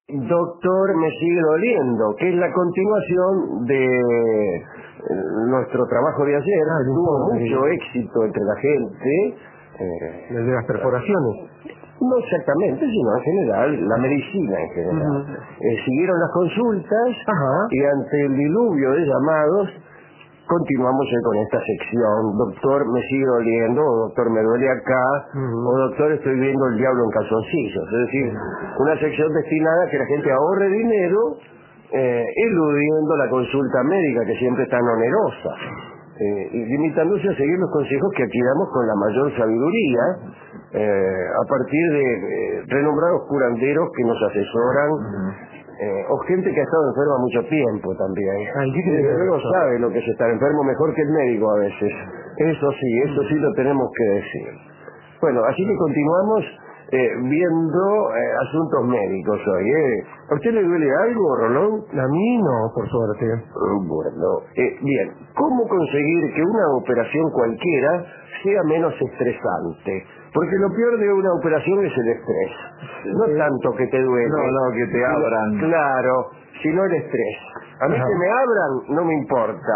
Doctor, me sigue doliendo, que es la continuación de nuestro trabajo de ayer. Tuvo mucho éxito entre la gente. El de las perforaciones. No exactamente, sino en general, la medicina en general. Siguieron las consultas y ante el diluvio de llamados continuamos con esta sección. Doctor, me sigue doliendo, o doctor, me duele acá, o doctor, estoy viendo el diablo en calzoncillos. Es decir, una sección destinada a que la gente ahorre dinero, eludiendo la consulta médica, que siempre es tan onerosa, y limitándose a seguir los consejos que aquí damos con la mayor sabiduría, a partir de renombrados curanderos que nos asesoran, o gente que ha estado enferma mucho tiempo también. Luego sabe lo que es estar enfermo mejor que el médico a veces. Eso sí lo tenemos que decir. Bueno, así que continuamos viendo asuntos médicos hoy. ¿A usted le duele algo, Rolón? A mí no, por suerte. Bueno, bien. ¿Cómo conseguir que una operación cualquiera sea menos estresante? Porque lo peor de una operación es el estrés. No tanto que te duele. No, que te abran. Claro, sino el estrés. A mí que me abran no me importa.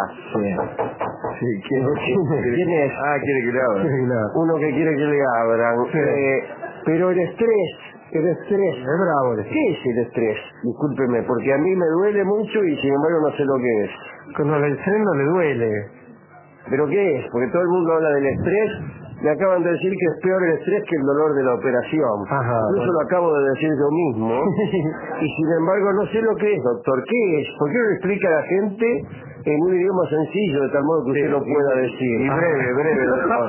¿Quién es? Quiere que le abran. Uno que quiere que le abran. Pero el estrés. Es bravo el estrés. ¿Qué es el estrés? Discúlpeme, porque a mí me duele mucho y sin embargo no sé lo que es. Cuando el estrés no le duele. ¿Pero qué es? Porque todo el mundo habla del estrés. Me acaban de decir que es peor el estrés que el dolor de la operación. Incluso lo acabo de decir yo mismo. Y sin embargo no sé lo que es, doctor. ¿Qué es? ¿Por qué no le explica a la gente en un idioma sencillo, de tal modo que usted lo pueda decir? Y breve, doctor.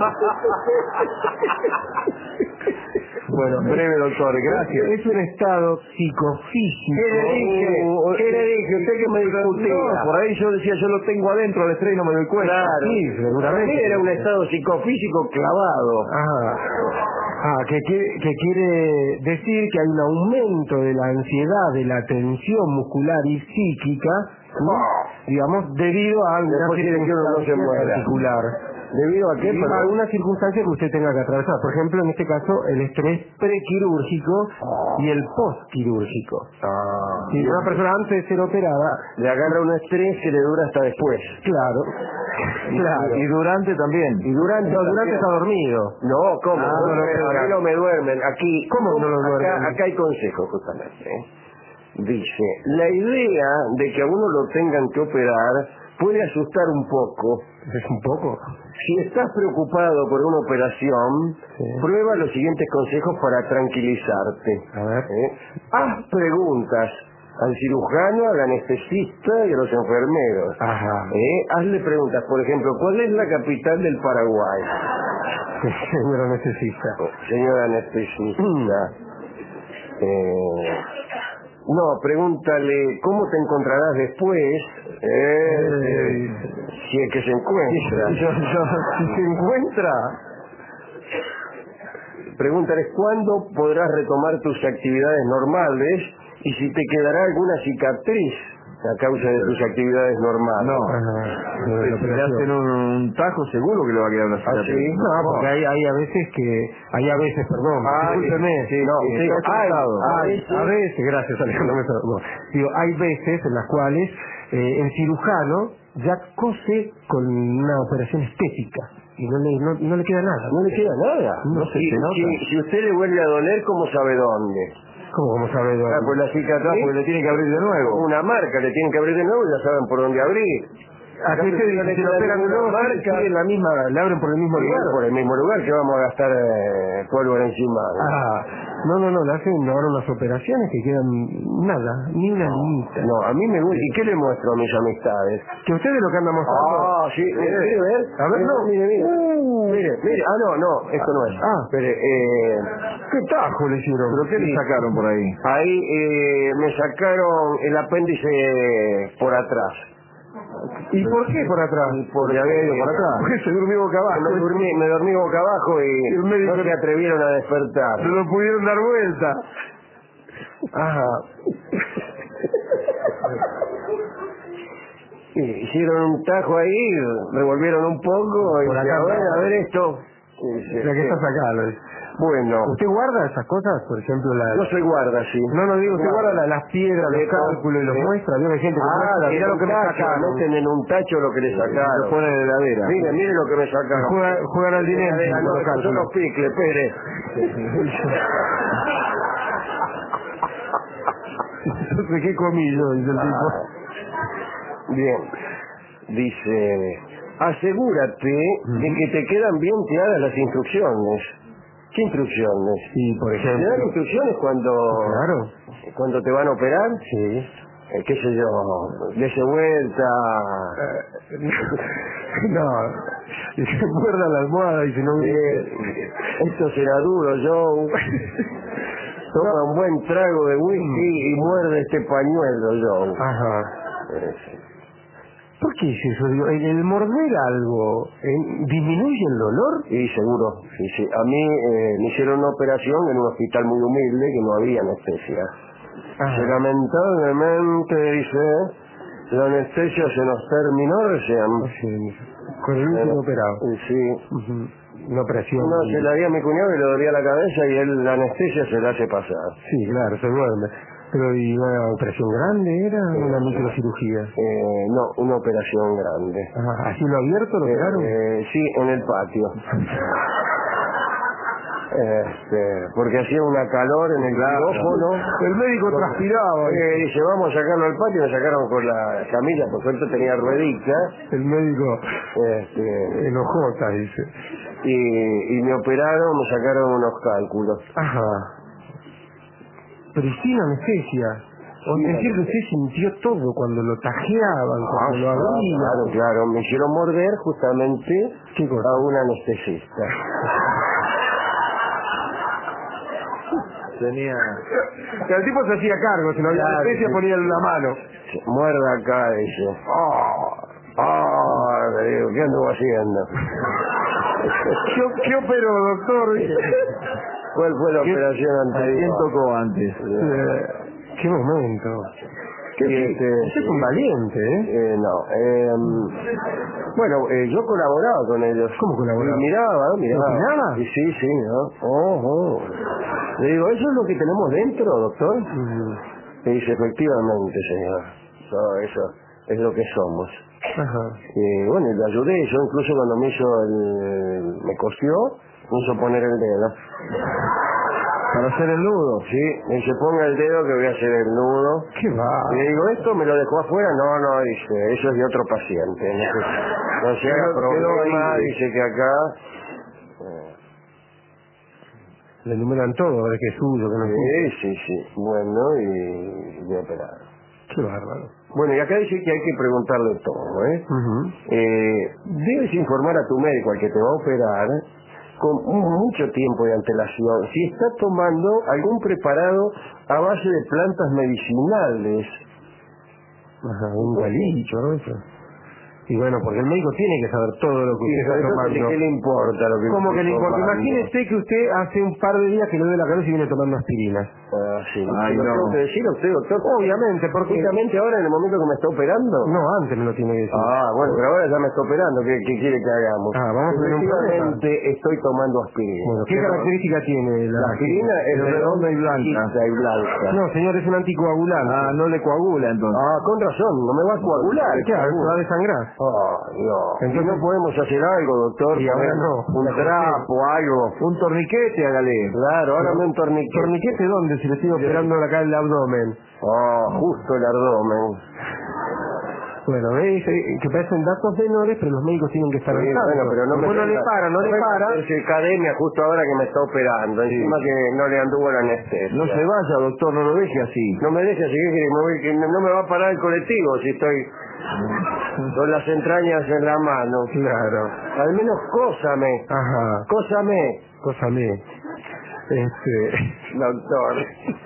Bueno, breve, doctor, gracias. Es un estado psicofísico. ¿Qué le dije? ¿Usted que me discutía? No, por ahí yo decía, yo lo tengo adentro al estrés y no me doy cuenta. Claro, Sí, seguramente. Era un estado psicofísico clavado. Que quiere decir que hay un aumento de la ansiedad, de la tensión muscular y psíquica, digamos, debido a alguna circunstancia particular. ¿Debido a qué? A alguna circunstancia que usted tenga que atravesar. Por ejemplo, en este caso, el estrés prequirúrgico y el postquirúrgico. Si una persona antes de ser operada le agarra un estrés que le dura hasta después. Claro. Y durante también. Y durante está dormido. No, ¿cómo? A mí no me duermen. Aquí, ¿cómo no lo duermen? Acá hay consejos, justamente. Dice, la idea de que a uno lo tengan que operar puede asustar un poco. ¿Es un poco? Si estás preocupado por una operación, prueba los siguientes consejos para tranquilizarte. A ver. Haz preguntas al cirujano, al anestesista y a los enfermeros. Hazle preguntas, por ejemplo, ¿cuál es la capital del Paraguay? Señor anestesista. Señor anestesista. No, pregúntale, ¿cómo te encontrarás después? Si es que se encuentra. Si se encuentra. Pregúntale, ¿cuándo podrás retomar tus actividades normales? Y si te quedará alguna cicatriz a causa de tus actividades normales. Si le hacen un tajo, seguro que le va a quedar una cicatriz. ¿Sí? No, porque hay a veces, perdón, discúlpeme. A veces, gracias Alejandro. Digo, hay veces en las cuales el cirujano ya cose con una operación estética y no le queda nada. ¿No le queda nada? No se nota. Si usted le vuelve a doler, ¿cómo sabe dónde? ¿Cómo sabe dónde? Pues la cicatriz, porque le tiene que abrir de nuevo. Una marca le tienen que abrir de nuevo y ya saben por dónde abrir. Aquí se le operan de nuevo, sigue la misma, le abren por el mismo lugar. Por el mismo lugar que vamos a gastar pólvora encima. No, le hacen ahora unas operaciones que quedan nada, ni una limita. No, a mí me gusta. ¿Y qué le muestro a mis amistades? Que ustedes lo que andan mostrando. Sí, ¿quiere ver? A ver, no. Mire. No, esto no es. Pero, ¿qué tajo le hicieron? ¿Pero qué le sacaron por ahí? Ahí me sacaron el apéndice por atrás. ¿Y por qué por atrás? Porque había ido por atrás. Porque se durmió boca abajo. Me dormí boca abajo y el médico no se atrevieron a despertar. No lo pudieron dar vuelta. Hicieron un tajo ahí, revolvieron un poco y por acá, a ver esto. La que está sacada. Bueno. ¿Usted guarda esas cosas? Por ejemplo, No soy guarda, sí. No, digo, usted guarda las piedras, los cálculos y los muestra. Hay gente que muestra, mira lo que me sacaron. Meten en un tacho lo que le sacaron. Lo ponen en la heladera. Mire lo que me sacaron. Juegan al dinero. No, estos son los picles, Pérez. Entonces, ¿qué comí yo? Dice el tipo. Bien. Dice, asegúrate de que te quedan bien claras las instrucciones. ¿Qué instrucciones? Sí, por ejemplo. ¿Te dan instrucciones cuando te van a operar? Sí. ¿Qué sé yo? Dese vuelta. No. Y se muerda la almohada y se no... Esto será duro, yo... Toma un buen trago de whisky y muerde este pañuelo, yo. Ajá. ¿Por qué es eso? Digo, el morder algo disminuye el dolor. Sí, seguro. Sí. A mí me hicieron una operación en un hospital muy humilde que no había anestesia. Ajá. Lamentablemente, dice, la anestesia se nos terminó recién. Sí. Con el último operado. Sí. Una operación. No, se la di a mi cuñado y le dolía la cabeza y él la anestesia se la hace pasar. Sí, claro, se duerme. Pero, ¿y una operación grande era? ¿Una microcirugía? No, una operación grande. Ajá. ¿Así lo abierto lo operaron? Sí, en el patio. Porque hacía una calor en el quirófano. El médico transpiraba. Dice, vamos a sacarlo al patio. Me sacaron con la camilla, por suerte tenía rueditas. El médico enojota, dice. Y me operaron, me sacaron unos cálculos. Ajá. Pero sin anestesia. Es decir, que usted sintió todo cuando lo tajeaban, cuando lo abrían. Claro. Me hicieron morder justamente a un anestesista. El tipo se hacía cargo, si no había anestesia ponía la mano. Muerda acá, dice. Le digo, ¿qué anduvo haciendo? ¿Qué operó, doctor? ¿Cuál fue la operación anterior? ¿Quién tocó antes? ¿Qué momento? Usted es un valiente, No. Bueno, yo colaboraba con ellos. ¿Cómo colaboraba? Miraba. ¿Miraba? Sí, ¿no? Le digo, ¿eso es lo que tenemos dentro, doctor? Le dice, efectivamente, señor. Eso es lo que somos. Ajá. Y bueno, le ayudé. Yo incluso cuando me cosió, me hizo poner el dedo. ¿Para hacer el nudo? Sí, me dice, ponga el dedo que voy a hacer el nudo. ¿Qué va? Y le digo, ¿esto me lo dejó afuera? No, dice, eso es de otro paciente. No se haga problema, dice que acá... Le enumeran todo, que es suyo, que no es suyo. Sí. Bueno, y de operar. Qué bárbaro. Bueno, y acá dice que hay que preguntarle todo, ¿eh? Debes informar a tu médico, al que te va a operar, con mucho tiempo de antelación, si está tomando algún preparado a base de plantas medicinales. Ajá, un galicho, ¿no? Eso. Y bueno, porque el médico tiene que saber todo lo que usted está tomando. ¿Qué le importa lo que ¿Cómo que le importa? tomando? Imagínese que usted hace un par de días que le duele la cabeza y viene tomando aspirinas. Sí. Ay, ¿Lo no. tengo que decir a usted, doctor? Obviamente, porque... Justamente ahora, en el momento que me está operando. No, antes me lo tiene que decir. Bueno, pero ahora ya me está operando. ¿Qué quiere que hagamos? Vamos a tener un problema. Efectivamente, estoy tomando aspirina. Bueno, ¿qué característica tiene La aspirina? Es redonda y blanca. No, señor, es un anticoagulante. No le coagula entonces. Con razón, no me va a coagular. Claro, se va a desangrar. Dios. Entonces no podemos hacer algo, doctor. Y ahora no. Un trapo, algo. Un torniquete, hágale. Claro, hágame un torniquete. ¿Torniquete dónde? Si le estoy operando acá el abdomen. Justo el abdomen. Bueno, veis que parecen datos menores, pero los médicos tienen que estar al tanto. Bueno, pero no le para. Es academia justo ahora que me está operando. Encima que no le anduvo la anestesia. No se vaya, doctor, no lo deje así. No me deje así, que no me va a parar el colectivo si estoy con las entrañas en la mano. Claro. Al menos cósame. Ajá. Cósame. Doctor.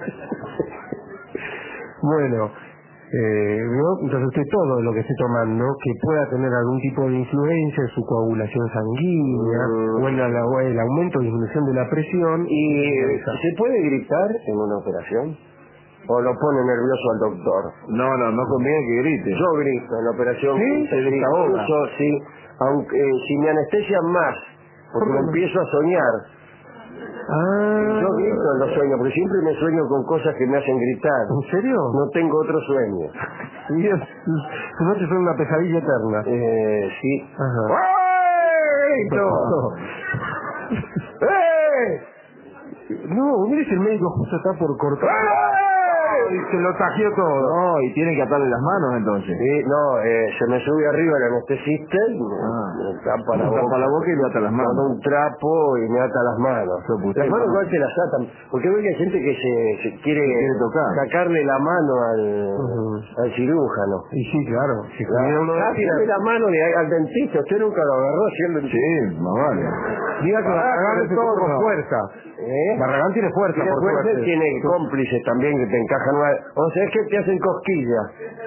Bueno, entonces usted todo lo que esté tomando que pueda tener algún tipo de influencia en su coagulación sanguínea o en el aumento o disminución de la presión. ¿Y se puede gritar en una operación? ¿O lo pone nervioso al doctor? No conviene que grite. Yo grito en la operación. ¿Sí? Se desahoga. Sí, aunque si me anestesian más, porque me empiezo a soñar. Yo grito en los sueños, porque siempre me sueño con cosas que me hacen gritar. ¿En serio? No tengo otro sueño. Tus noches son una pesadilla eterna. Sí. Ajá. No, mire si el médico justo está por cortar. Y se lo tajió todo. No, y tienen que atarle las manos entonces. Sí, no, se me sube arriba el anestesista y me tapa la boca y le ata las manos. con un trapo y me ata las manos. Las manos igual te las atan, porque veo que hay gente que se quiere sacarle la mano al cirujano. Y sí, claro. Si Sáquele la mano al dentista, usted nunca lo agarró haciendo el... Sí, no vale. Diga que Barragán todo con fuerza. Barragán tiene fuerza, tiene cómplices también que te encajan. O sea, es que te hacen cosquillas.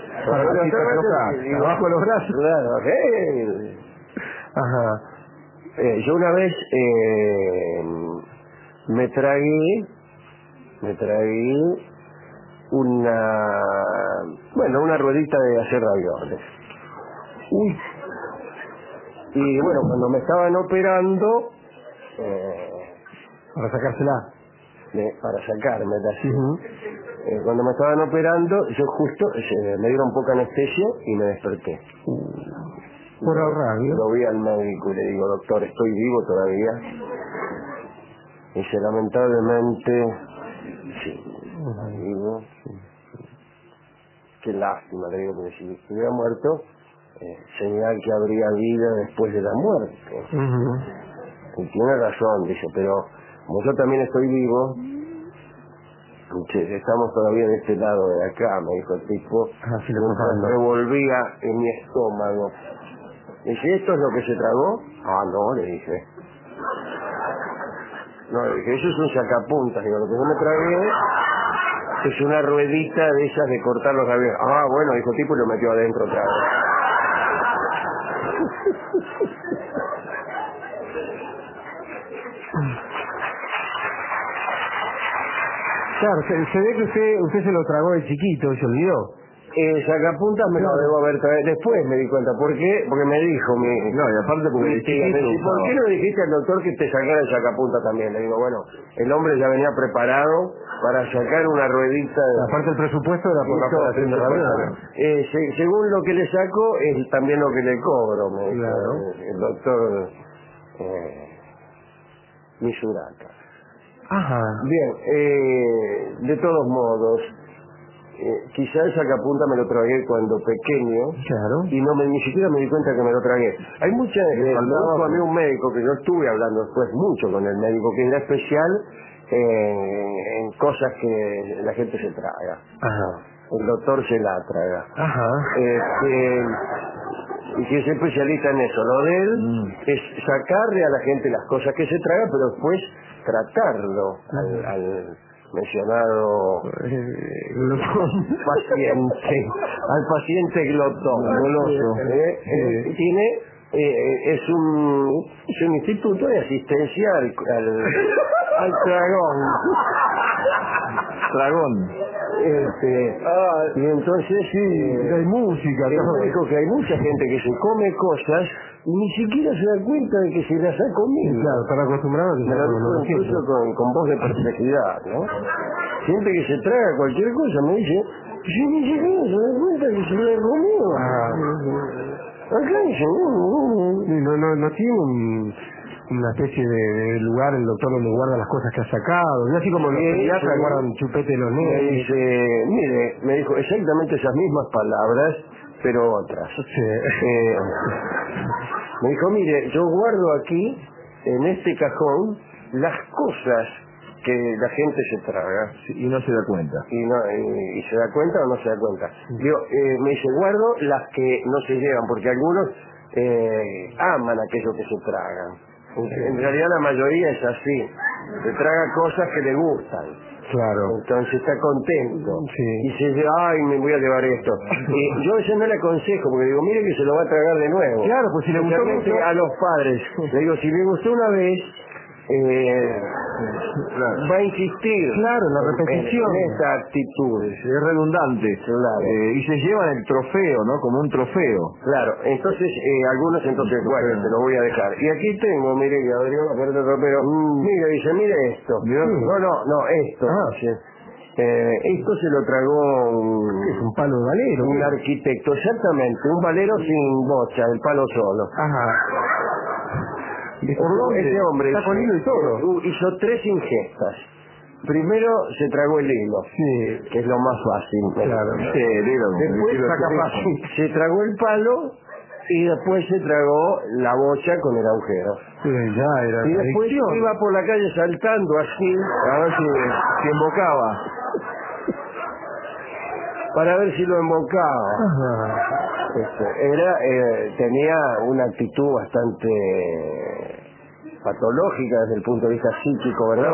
Abajo de los brazos. Claro, Ajá. Yo una vez me tragué una ruedita de hacer ravioles. Uy. Y bueno, cuando me estaban operando, para sacársela. Para sacarme así. Cuando me estaban operando, yo justo me dieron poca anestesia y me desperté. Por radio. Lo vi al médico y le digo, doctor, estoy vivo todavía. Y dice, lamentablemente, sí, vivo. Qué lástima, le digo, porque si estuviera muerto, señal que habría vida después de la muerte. Y tiene razón, dice, pero como yo también estoy vivo, estamos todavía de este lado de acá, me dijo el tipo. Revolvía en mi estómago. Dice, ¿esto es lo que se tragó? Ah, no, le dije. No, le dije, eso es un sacapuntas. Digo, lo que yo me tragué es una ruedita de esas de cortar los ravioles. Ah, bueno, dijo el tipo y lo metió adentro otra vez. Claro, se ve que usted se lo tragó de chiquito y se olvidó. Sacapuntas me lo debo haber traído. Después me di cuenta. ¿Por qué? Porque me dijo mi... No, y aparte porque mi tía, me dice, ¿por qué no dijiste al doctor que te sacara el sacapuntas también? Le digo, bueno, el hombre ya venía preparado para sacar una ruedita. Aparte el presupuesto era por la operación de ravioles. Según lo que le saco, es también lo que le cobro, me dijo el doctor Misurata. Ajá. Bien, de todos modos, quizá el sacapuntas me lo tragué cuando pequeño. Claro. Y ni siquiera me di cuenta que me lo tragué. Hay mucha gente, a mí un médico, que yo estuve hablando después mucho con el médico, que era especial en cosas que la gente se traga. Ajá. El doctor se la traga. Ajá. Y que es especialista en eso. Lo de él es sacarle a la gente las cosas que se traga, pero después tratarlo al mencionado paciente glotón, goloso. Tiene es un instituto de asistencia al dragón. Y entonces hay música, dijo que hay mucha gente que se come cosas y ni siquiera se da cuenta de que se las ha comido. Claro, están acostumbrados a que me lo dijo incluso con voz de perplejidad, ¿no? Gente que se traga cualquier cosa me dice, si ni siquiera se da cuenta que se la ha comido. Acá dice, no tiene una especie de lugar, el doctor donde guarda las cosas que ha sacado, y así como los pediatras guardan chupete de los nenes. Me dice, mire, me dijo exactamente esas mismas palabras, pero otras. Me dijo, mire, yo guardo aquí, en este cajón, las cosas que la gente se traga. Y no se da cuenta. Y se da cuenta o no se da cuenta. Digo, me dice, guardo las que no se llevan, porque algunos aman aquello que se tragan. En realidad la mayoría es así, se traga cosas que le gustan. Claro. Entonces está contento. Sí. Y se dice, ay, me voy a llevar esto. Y yo a veces no le aconsejo, porque digo, mire que se lo va a tragar de nuevo. Claro, pues si le gustó mucho... a los padres, le digo, si le gustó una vez, va a insistir la repetición en esta actitud. Es redundante. Claro. Y se llevan el trofeo, ¿no? Como un trofeo. Claro, entonces, algunos bueno, te lo voy a dejar. Y aquí tengo, mire, Gabriel, pero mire, dice, mire esto. No, esto. Dice, esto se lo tragó un palo de valero. Un arquitecto, exactamente, un valero sin bocha, el palo solo. Ese hombre está con hilo y todo. hizo 3 ingestas. Primero se tragó el hilo, que es lo más fácil. Claro. Después se tragó el palo y después se tragó la bocha con el agujero. Y después iba por la calle saltando así, a ver si embocaba. Para ver si lo embocaba. Tenía una actitud bastante patológica desde el punto de vista psíquico, ¿verdad?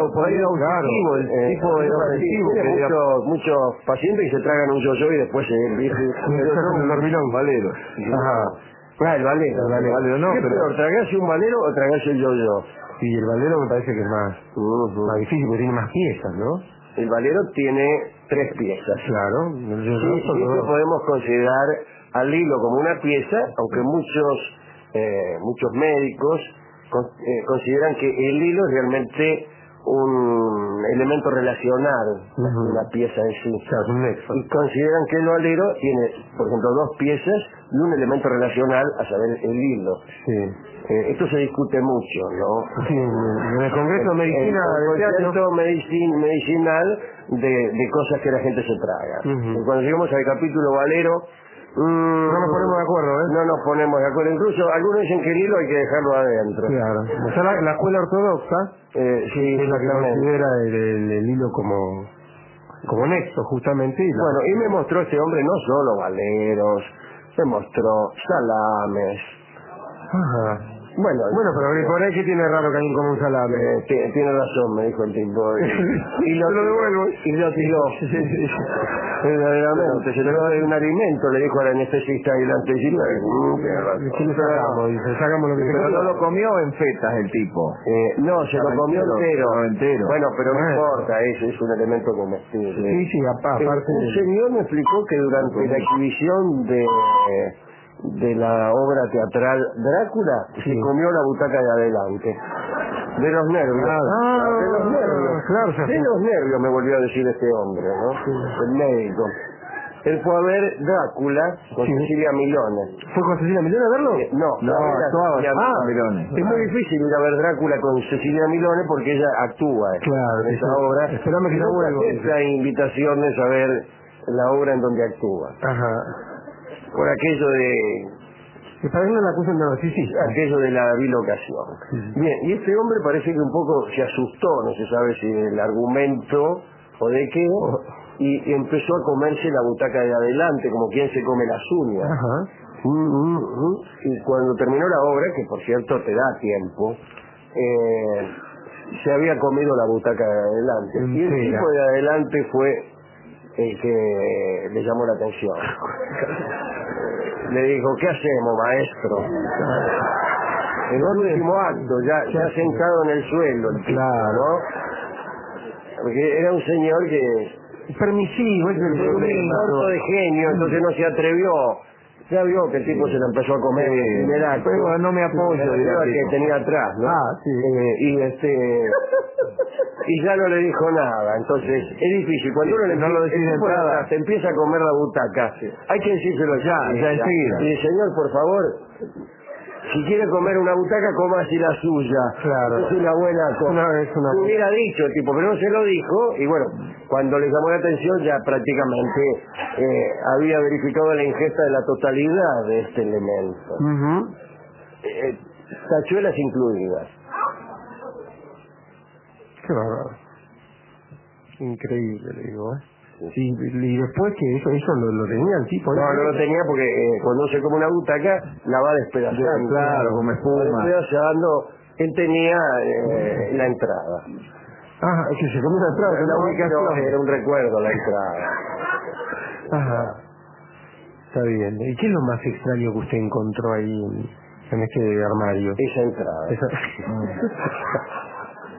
Muchos pacientes que se tragan un yo-yo y después se un dormilón. Valero. El valero. No, ¿Qué pero peor, tragarse un valero o tragarse el yo-yo? Sí, el valero me parece que es más difícil, porque tiene más piezas, ¿no? El valero tiene 3 piezas. Claro. Sí, podemos considerar al hilo como una pieza, aunque muchos médicos consideran que el hilo es realmente un elemento relacional, una pieza en sí. Y consideran que el valero tiene, por ejemplo, 2 piezas y un elemento relacional, a saber, el hilo. Esto se discute mucho, ¿no? Sí, en el Congreso de Medicina medicinal de cosas que la gente se traga. Cuando llegamos al capítulo valero, no nos ponemos de acuerdo, ¿eh? No nos ponemos de acuerdo. Incluso algunos dicen que el hilo hay que dejarlo adentro. Claro. O sea, la escuela ortodoxa es la que considera el hilo como nexo, justamente. Bueno, y me mostró este hombre no solo valeros, me mostró salames. Bueno, pero por ahí que tiene raro que alguien coma un salame. Tiene razón, me dijo el tipo. Y lo devuelvo. Y lo tiró. Verdaderamente, se trató de un alimento, le dijo al anestesista y el anestesista. Sacamos lo que pero no lo comió en fetas el tipo. No, se lo comió entero. Bueno, pero no importa, eso es un elemento comestible. Sí, aparte. Un señor me explicó que durante la exhibición de la obra teatral Drácula se comió la butaca de adelante. De los nervios. De los nervios me volvió a decir este hombre, ¿no? El médico. Él fue a ver Drácula con Cecilia Milone. ¿Fue con Cecilia Milone a verlo? No, actuaba Milone. Es muy difícil ir a ver Drácula con Cecilia Milone porque ella actúa en esa obra. Esperame que ya vuelva. Esa invitación de saber la obra en donde actúa. Por aquello que para no la acusan de narcisista. Aquello de la bilocación. Bien, y este hombre parece que un poco se asustó, no se sabe si del argumento o de qué, y empezó a comerse la butaca de adelante, como quien se come las uñas. Y cuando terminó la obra, que por cierto te da tiempo, se había comido la butaca de adelante. Y el tipo de adelante fue el que le llamó la atención. Le dijo, ¿qué hacemos, maestro? El último acto, ya sentado en el suelo, el tipo, ¿no? Porque era un señor que... permisivo, es un corto de genio, entonces no se atrevió. Ya vio que el tipo se lo empezó a comer. Pero no me apoyo. Que tenía atrás, ¿no? Y ya no le dijo nada. Entonces, es difícil. Cuando uno no lo decide se empieza a comer la butaca, hay que decírselo ya enseguida. Y señor, por favor, si quiere comer una butaca, coma así la suya. Claro. Es una buena cosa. Lo hubiera dicho el tipo, pero no se lo dijo. Y bueno, cuando le llamó la atención, ya prácticamente había verificado la ingesta de la totalidad de este elemento. Tachuelas incluidas. Qué bárbaro. Increíble, le digo, y después que eso lo tenía el tipo. No lo tenía porque cuando se come una butaca la va despedazando. Claro, como espuma. Despedazando. Él tenía la entrada. Es que se comió la entrada. La ubicación era un recuerdo la entrada. Está bien. ¿Y qué es lo más extraño que usted encontró ahí en este armario? Esa entrada.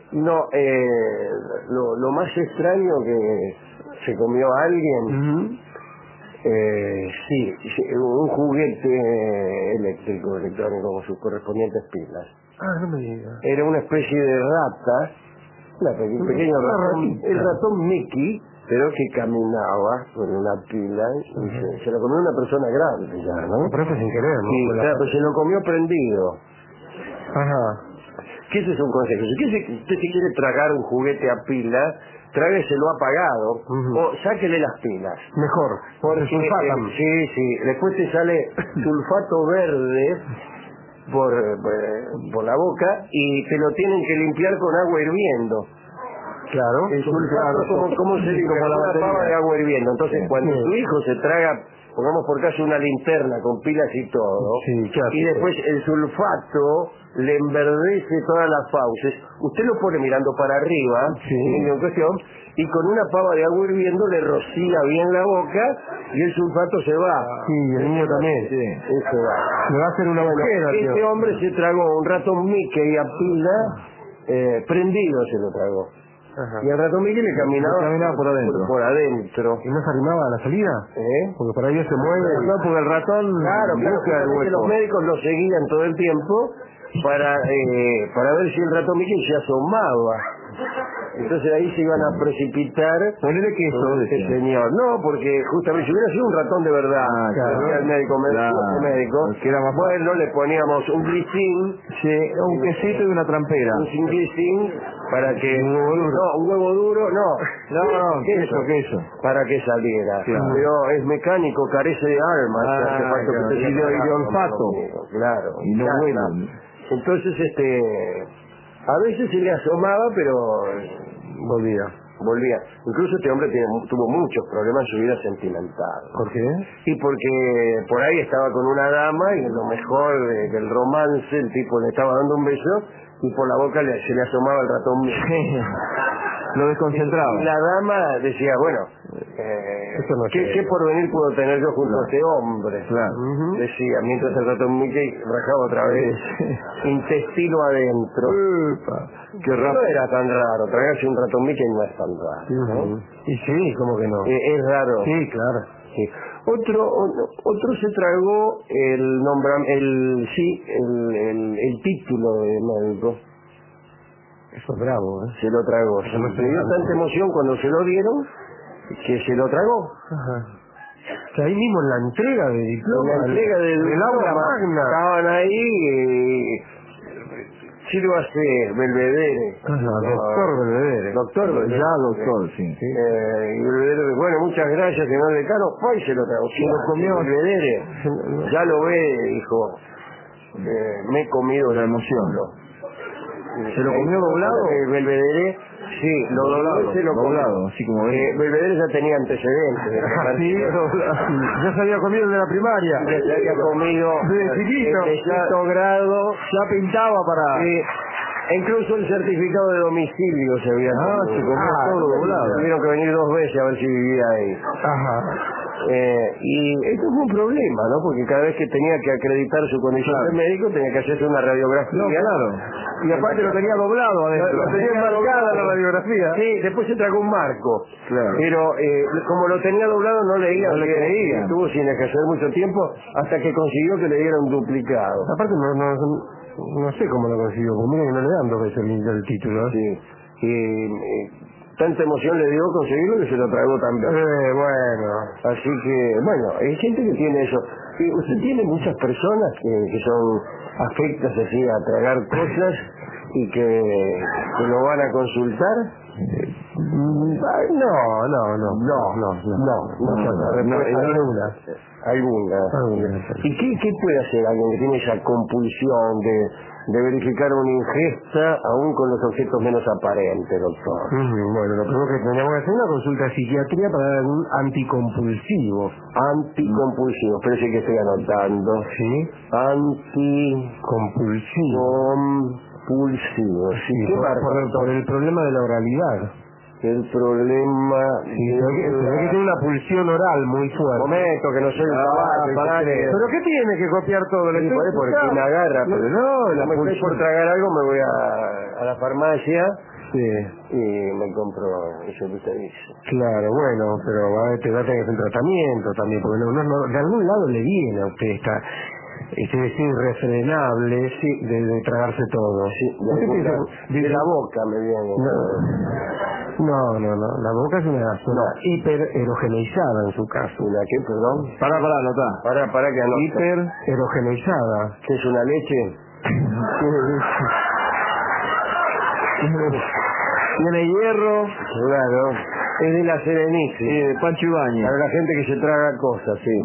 No, lo más extraño que se comió alguien, sí, un juguete electrónico con sus correspondientes pilas. Ah, no me digas. Era una especie de rata, un pequeño ratón, el ratón Mickey, pero que caminaba con una pila y se lo comió una persona grande ya, ¿no? Pero fue sin querer, ¿no? Sí, claro, pero se lo comió prendido. Ajá. Que ese es un consejo. Si usted se quiere tragar un juguete a pila, trágueselo apagado o sáquele las pilas. Mejor, porque sulfatan. sí, después te sale sulfato verde por la boca y te lo tienen que limpiar con agua hirviendo. Claro. El sulfato, ¿cómo se limpia? Como la pava de agua hirviendo. Entonces, cuando tu hijo se traga, pongamos por caso una linterna con pilas y todo, y después el sulfato le enverdece todas las fauces, usted lo pone mirando para arriba, en cuestión, y con una pava de agua hirviendo le rocía bien la boca y el sulfato se va. Sí, el niño también. Eso va. Me va a hacer una agujera. Este hombre se tragó un ratón Mickey a pila, prendido se lo tragó. Ajá. Y al ratón Mickey le caminaba por adentro. Por adentro. ¿Y no se arrimaba a la salida? Porque por ahí se mueve. No, porque el ratón... Claro, que los médicos lo seguían todo el tiempo para ver si el ratón Mickey se asomaba. Entonces ahí se iban a precipitar. Ponele que eso, este señor. No, porque justamente si hubiera sido un ratón de verdad, el médico, que era más bueno, le poníamos un glicín, un quesito y una trampera. Un glicín para que... un huevo duro, queso. Para que saliera. Claro. Pero es mecánico, carece de alma. Y de olfato. Claro. Y no huele. Entonces, a veces se le asomaba, pero volvía. Incluso este hombre tuvo muchos problemas en su vida sentimental. ¿Por qué? Y porque por ahí estaba con una dama y en lo mejor del romance el tipo le estaba dando un beso y por la boca se le asomaba el ratón. Lo desconcentraba. Y la dama decía, bueno, ¿qué porvenir puedo tener yo junto a este hombre? Claro. Decía, mientras el ratón Mickey rajaba otra vez intestino adentro. Qué raro. No era tan raro, tragarse un ratón Mickey no es tan raro, ¿no? Y sí, ¿cómo que no? Es raro. Sí, claro. Sí. Otro se tragó el título de médico. Eso es bravo, ¿eh? Se lo tragó. Se le dio tanta emoción cuando se lo dieron que se lo tragó. Ajá. Que ahí mismo en la entrega de diploma. En la entrega del aula magna. Estaban ahí. Sírvase Belvedere. Doctor Belvedere. Doctor, sí. Y Belvedere, bueno, muchas gracias, señor decano. Pues se lo tragó. Se lo comió. Belvedere. Ya lo ve, dijo. Me he comido la emoción. ¿Se lo comió doblado? Belvedere, sí, lo doblado, así como ve. Belvedere ya tenía antecedentes. Sí, ya se había comido el de la primaria. Ya se había comido de quinto grado. Ya pintaba para... Incluso el certificado de domicilio se había comido. Se comió todo doblado. Tuvieron que venir 2 veces a ver si vivía ahí. Ajá. Y esto fue un problema, ¿no? Porque cada vez que tenía que acreditar su condición de médico tenía que hacerse una radiografía. Y aparte lo tenía doblado adentro. Lo tenía marcada la radiografía. Sí, después se tragó un marco. Claro. Pero como lo tenía doblado no leía. No le creía. Estuvo sin ejercer mucho tiempo hasta que consiguió que le dieran un duplicado. Aparte no sé cómo lo consiguió. Porque miren que no le dan 2 veces el título. Sí. Tanta emoción le dio conseguirlo que se lo tragó también. Bueno. Así que, bueno, hay gente que tiene eso. Usted tiene muchas personas que son afectas así a tragar cosas y que lo van a consultar. Algunas. ¿Y qué puede hacer alguien que tiene esa compulsión de verificar una ingesta aún con los objetos menos aparentes, doctor? Bueno, lo primero que tendríamos que hacer es una consulta de psiquiatría para dar algún anticompulsivo. Anticompulsivo, espérese que estoy anotando. Sí. Compulsivo, sí. ¿Qué por el problema de la oralidad. El problema... Sí, se ve que tiene una pulsión oral muy fuerte. Momento, que no soy el tabaco. ¿Pero qué tiene que copiar todo? Sí, porque me agarra. Pero no, la pulsión por tragar algo me voy a la farmacia Sí. Y me compro eso que usted dice. Claro, bueno, pero te va a tener que hacer un tratamiento también, porque de algún lado le viene a usted este deseo irrefrenable de tragarse todo. Sí, de la boca me viene. No, la boca es una zona hipererogeneizada en su caso. ¿Una qué, perdón? Anotá. Para que anote. Hipererogeneizada. ¿Qué es una leche? Tiene hierro. Claro. Es de la Serenice. De Pancho Ibáñez. Para la gente que se traga cosas, sí.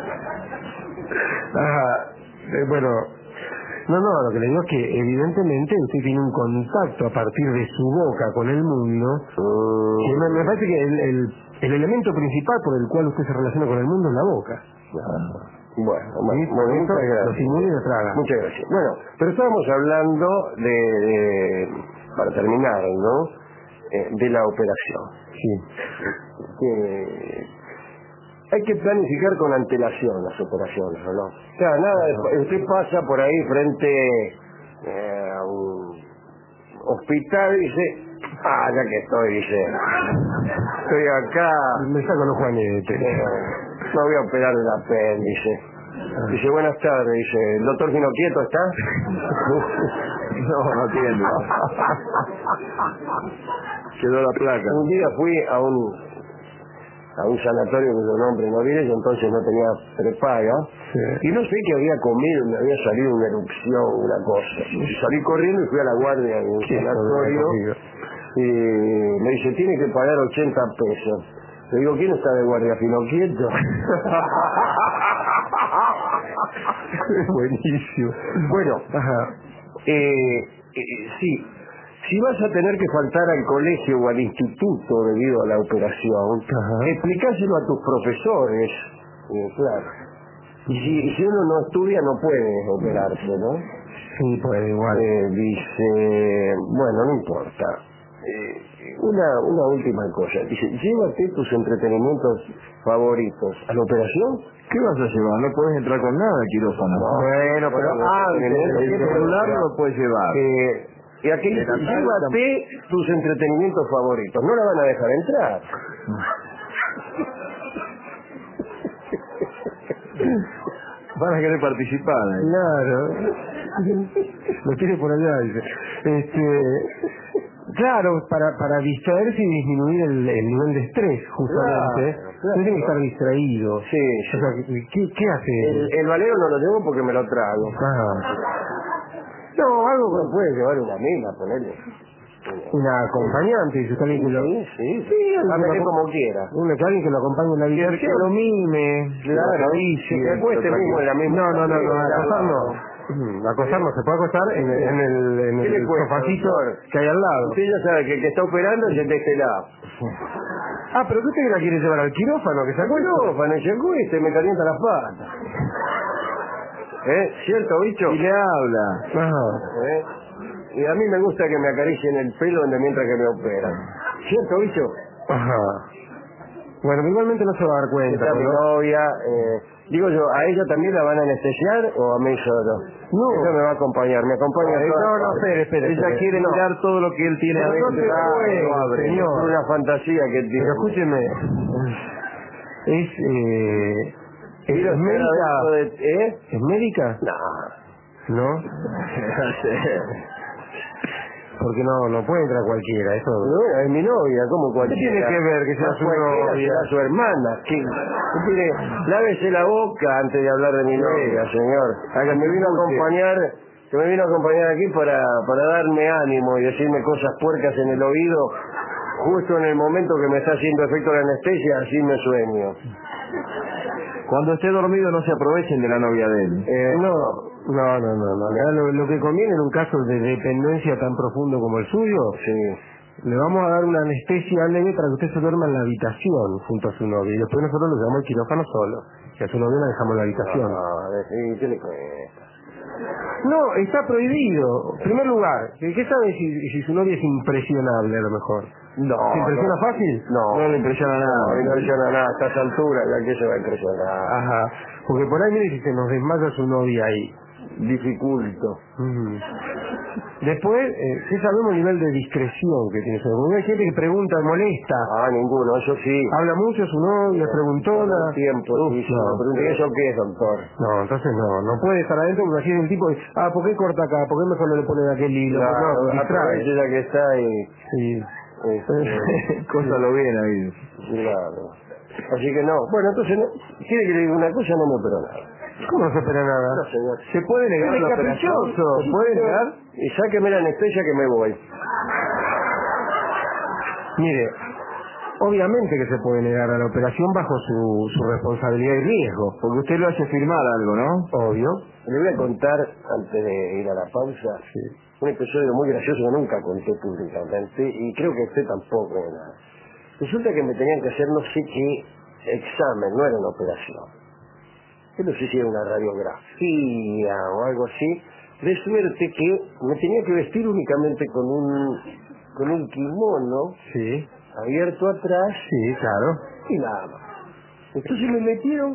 Bueno, lo que le digo es que evidentemente usted tiene un contacto a partir de su boca con el mundo. Que me parece que el elemento principal por el cual usted se relaciona con el mundo es la boca. Bueno, muchas gracias. Lo simula y lo traga. Muchas gracias. Bueno, pero estábamos hablando para terminar, ¿no? De la operación. Sí. Hay que planificar con antelación las operaciones, ¿o no? O sea, usted pasa por ahí frente a un hospital y dice, ya que estoy, dice, estoy acá. Me saco los juanetes. No voy a operar el apéndice. Dice, buenas tardes, dice, ¿el doctor Quieto está? No tiene. Quedó la placa. Un día fui a un sanatorio cuyo nombre no diré, yo entonces no tenía prepaga, y no sé qué había comido, me había salido una erupción, una cosa. Y salí corriendo y fui a la guardia en un sanatorio, y me dice, tiene que pagar 80 pesos. Le digo, ¿quién está de guardia? ¿Quieto? Buenísimo. Bueno, sí. Si vas a tener que faltar al colegio o al instituto debido a la operación, explicáselo a tus profesores, claro. Y si uno no estudia no puede operarse, ¿no? Sí, puede igual. Dice, bueno, no importa. Una última cosa. Dice, llévate tus entretenimientos favoritos a la operación. ¿Qué vas a llevar? No puedes entrar con nada al quirófano. Bueno, pero el celular no lo puedes llevar. Y aquí dice, llévate tus entretenimientos favoritos. No la van a dejar entrar. Van a querer participar. Claro. Lo tiene por allá, dice. Claro, para distraerse y disminuir el nivel de estrés, justamente. Claro. Tiene que estar distraído. Sí. O sea, ¿qué hace? El valero no lo llevo porque me lo trago. No, algo que puede llevar una mina, ponerle. Una acompañante, si está alguien que lo... Sí, como quiera. Alguien que lo acompañe en la habitación. Que lo mime, claro, que se acueste mismo en la misma. No, acostar no, se puede acostar en el sofacito que hay al lado. Usted ya sabe que el que está operando es el de este lado. Pero usted que la quiere llevar al quirófano, que sacó el quirófano, y se acueste, me calienta las patas. ¿Cierto, bicho? Y le habla. Y a mí me gusta que me acaricien el pelo mientras que me operan. ¿Cierto, bicho? Bueno, igualmente no se va a dar cuenta. Está mi novia. Digo yo, ¿a ella también la van a anestesiar o a mí solo? No. Ella me va a acompañar, me acompaña. Espere. Ella quiere mirar todo lo que él tiene adentro. No abre. Es una fantasía que tiene. Pero escúcheme. ¿Es médica? ¿Es médica? No. Porque no puede entrar cualquiera, eso... No, es mi novia, ¿cómo cualquiera? ¿Qué tiene que ver que sea su novia? Será su hermana. Lávese la boca antes de hablar de mi novia, señor. Que me vino a acompañar aquí para darme ánimo y decirme cosas puercas en el oído, justo en el momento que me está haciendo efecto la anestesia, así me sueño. Cuando esté dormido no se aprovechen de la novia de él. No. Lo que conviene en un caso de dependencia tan profundo como el suyo, le vamos a dar una anestesia leve para que usted se duerma en la habitación junto a su novia. Y después nosotros lo llevamos al quirófano solo. Y a su novia la dejamos en la habitación. ¿Qué le cuesta? No, está prohibido. En primer lugar, ¿qué sabe si su novia es impresionable a lo mejor? No. ¿Se impresiona fácil? No le impresiona nada. No le impresiona nada. A estas alturas ya que se va a impresionar. Porque por ahí, mire, si se nos desmaya su novia ahí. Dificulto. Después, ¿qué sabemos el nivel de discreción que tiene? Porque hay gente que pregunta, molesta. Ninguno, eso sí. Habla mucho, su novia, preguntona. Tiempo, sí, sí. No. Pero ¿eso qué es, doctor? No, entonces no puede estar adentro porque así el tipo, ¿por qué corta acá? ¿Por qué mejor no le pone de aquel hilo? Claro, No, aproveche ya que está y... Sí. Cosa lo bien ahí. Claro. Así que no. Bueno, entonces, ¿quiere que le diga una cosa? No me opero nada. ¿Cómo no se espera nada? No, señor. ¿Se puede negar Es la operación? caprichoso. ¿Se puede negar? Y sáqueme la anestesia que me voy. Mire, obviamente que se puede negar a la operación bajo su responsabilidad y riesgo. Porque usted lo hace firmar algo, ¿no? Obvio. Le voy a contar, antes de ir a la pausa, un episodio muy gracioso que nunca conté públicamente, y creo que usted tampoco. Nada. Resulta que me tenían que hacer no sé qué examen, no era una operación. Yo no sé si era una radiografía o algo así, de suerte que me tenía que vestir únicamente con un kimono Sí. abierto atrás. Sí, claro. Y nada más. Entonces me metieron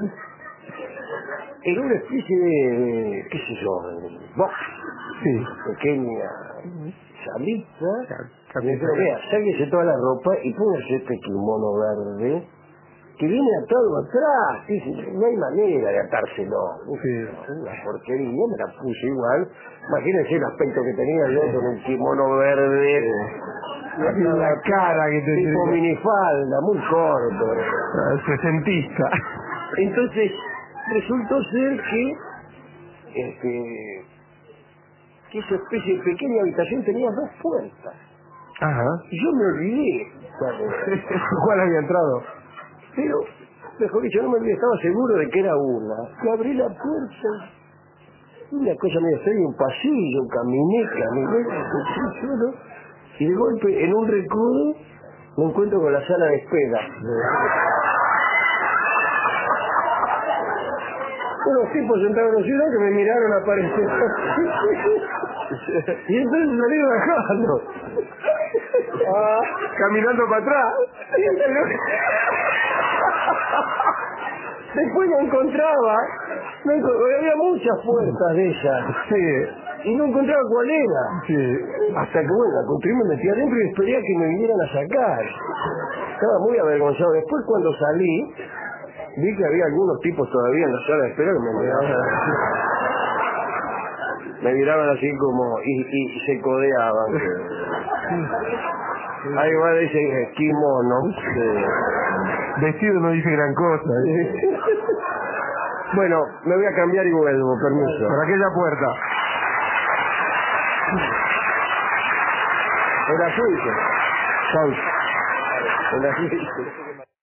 en una especie de qué sé yo, de box, Sí. pequeña salita. Claro, Y me dijeron, vea, sáquese toda la ropa y póngase este kimono verde que viene atado atrás. Dice, no hay manera de atárselo. Sí. Una porquería, me la puse igual. Imagínense el aspecto que tenía yo con un kimono verde. La cara que te tipo minifalda, muy corto. Sesentista. Entonces, resultó ser que esa especie de pequeña habitación tenía 2 puertas. Ajá. Y yo me olvidé ¿Cuál había entrado? Pero, mejor dicho, no me olvidé, estaba seguro de que era una. Y abrí la puerta, una cosa medio extraña, un pasillo, caminé, solo, y de golpe, en un recodo, me encuentro con la sala de espera. Unos tipos sentados en los sillones que me miraron aparecer. Y entonces salí bajando. Caminando para atrás. Después no encontraba, había muchas puertas de esas. Sí. Y no encontraba cuál era. Sí. Hasta que bueno, la encontré, me metí adentro y esperé a que me vinieran a sacar. Estaba muy avergonzado. Después cuando salí, vi que había algunos tipos todavía en la sala de espera que me miraban así como y se codeaban. Ahí va, dice kimono. Vestido no dice gran cosa. Bueno, me voy a cambiar y vuelvo, permiso. Por aquella puerta. En la suite. Pausa. En la suite.